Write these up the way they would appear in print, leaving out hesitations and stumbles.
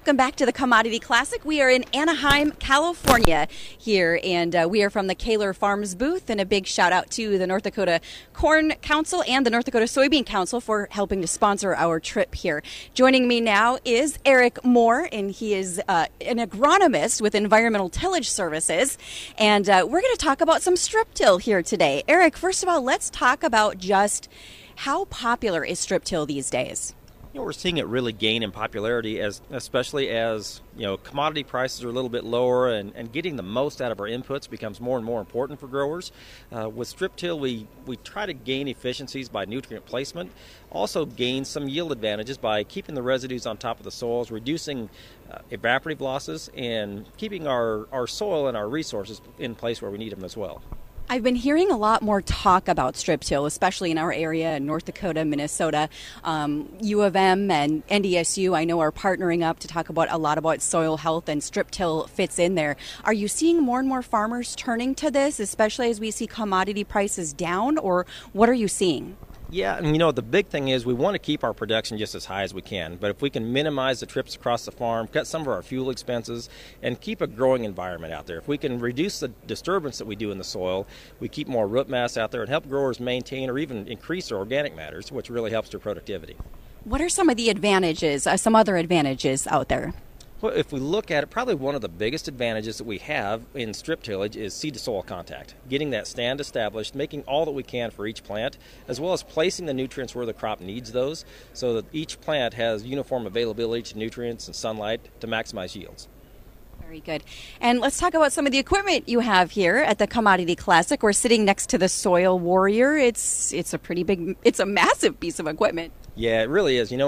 Welcome back to the Commodity Classic. We are in Anaheim, California here, and we are from the Kaler Farms booth, and a big shout out to the North Dakota Corn Council and the North Dakota Soybean Council for helping to sponsor our trip here. Joining me now is Eric Moore, and he is an agronomist with Environmental Tillage Services, and we're going to talk about some strip till here today. Eric, first of all, let's talk about just how popular is strip till these days? We're seeing it really gain in popularity, especially as commodity prices are a little bit lower, and getting the most out of our inputs becomes more and more important for growers. With strip till, we try to gain efficiencies by nutrient placement, also gain some yield advantages by keeping the residues on top of the soils, reducing evaporative losses, and keeping our soil and our resources in place where we need them as well. I've been hearing a lot more talk about strip till, especially in our area in North Dakota, Minnesota. U of M and NDSU, I know, are partnering up to talk about a lot about soil health, and strip till fits in there. Are you seeing more and more farmers turning to this, especially as we see commodity prices down, or what are you seeing? Yeah, and the big thing is we want to keep our production just as high as we can. But if we can minimize the trips across the farm, cut some of our fuel expenses, and keep a growing environment out there, if we can reduce the disturbance that we do in the soil, we keep more root mass out there and help growers maintain or even increase their organic matters, which really helps their productivity. What are some of the advantages, some other advantages out there? Well, if we look at it, probably one of the biggest advantages that we have in strip tillage is seed-to-soil contact. Getting that stand established, making all that we can for each plant, as well as placing the nutrients where the crop needs those, so that each plant has uniform availability to nutrients and sunlight to maximize yields. Very good. And let's talk about some of the equipment you have here at the Commodity Classic. We're sitting next to the Soil Warrior. It's a massive piece of equipment. Yeah, it really is.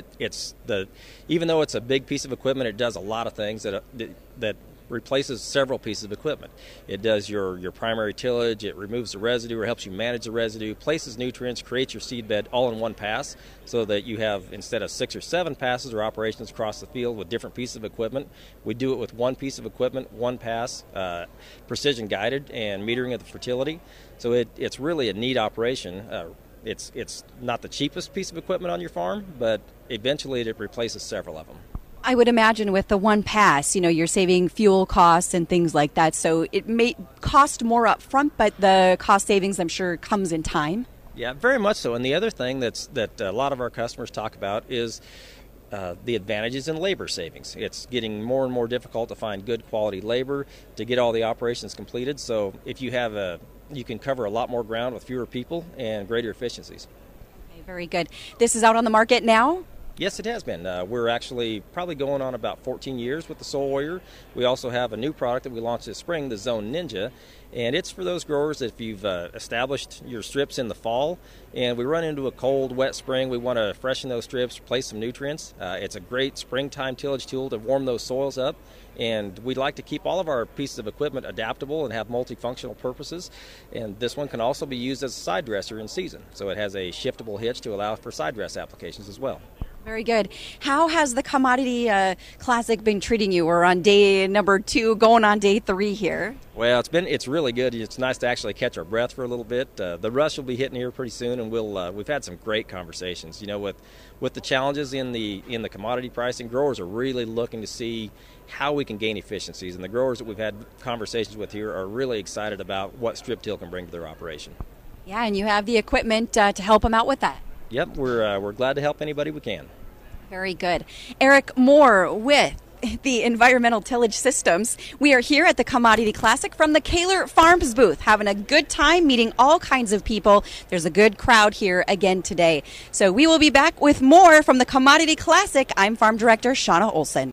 And even though it's a big piece of equipment, it does a lot of things that replaces several pieces of equipment. It does your primary tillage, it removes the residue or helps you manage the residue, places nutrients, creates your seed bed all in one pass, so that you have, instead of 6 or 7 passes or operations across the field with different pieces of equipment, we do it with one piece of equipment, one pass, precision guided and metering of the fertility. So it's really a neat operation. It's not the cheapest piece of equipment on your farm, but eventually it replaces several of them. I would imagine with the one pass, you're saving fuel costs and things like that, so it may cost more up front, but the cost savings, I'm sure, comes in time. Yeah, very much so. And the other thing that a lot of our customers talk about is the advantages in labor savings. It's getting more and more difficult to find good quality labor to get all the operations completed, so if you have you can cover a lot more ground with fewer people and greater efficiencies. Okay, very good. This is out on the market now? Yes, it has been. We're actually probably going on about 14 years with the Soil Warrior. We also have a new product that we launched this spring, the Zone Ninja, and it's for those growers that if you've established your strips in the fall and we run into a cold, wet spring, we want to freshen those strips, replace some nutrients. It's a great springtime tillage tool to warm those soils up, and we'd like to keep all of our pieces of equipment adaptable and have multifunctional purposes, and this one can also be used as a side dresser in season, so it has a shiftable hitch to allow for side dress applications as well. Very good. How has the Commodity Classic been treating you? We're on day number 2, going on day 3 here. Well, it's really good. It's nice to actually catch our breath for a little bit. The rush will be hitting here pretty soon, and we've had some great conversations. With the challenges in the commodity pricing, growers are really looking to see how we can gain efficiencies, and the growers that we've had conversations with here are really excited about what strip till can bring to their operation. Yeah, and you have the equipment to help them out with that. Yep, we're glad to help anybody we can. Very good. Eric Moore with the Environmental Tillage Systems. We are here at the Commodity Classic from the Kaler Farms booth, having a good time, meeting all kinds of people. There's a good crowd here again today. So we will be back with more from the Commodity Classic. I'm Farm Director Shauna Olson.